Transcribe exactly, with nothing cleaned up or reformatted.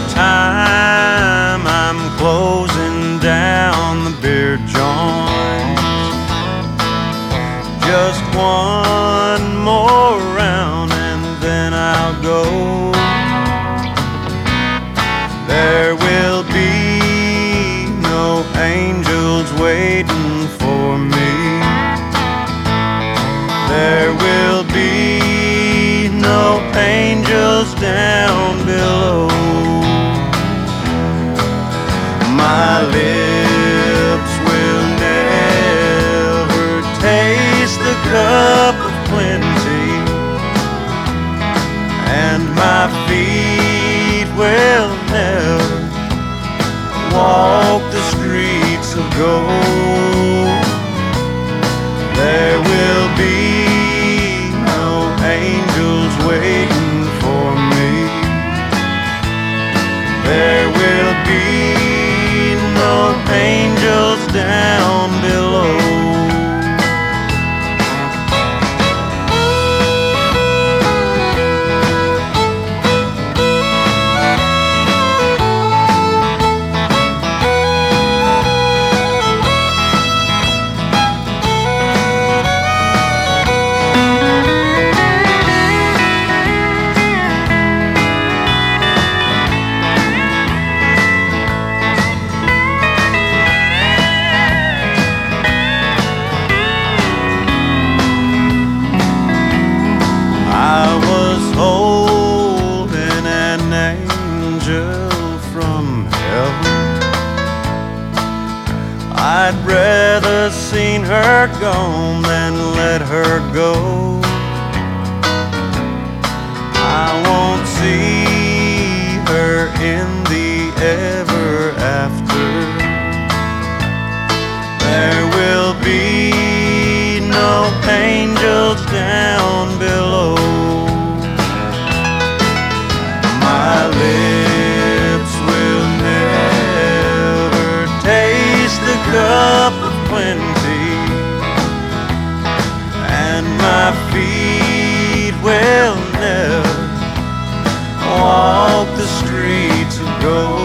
time I'm closing down the beer joint. Just one more round and then I'll go. There will be no angels waiting for me. There will be no angels down below. My lips will never taste the cup of plenty, and my feet will never walk the streets of gold. There will be no angels waiting for me. There will be no angels down below. From heaven, I'd rather seen her gone than let her go. I won't see her in the ever after. There will be no angels down below. My lips will never taste the cup of plenty, and my feet will never walk the streets of gold.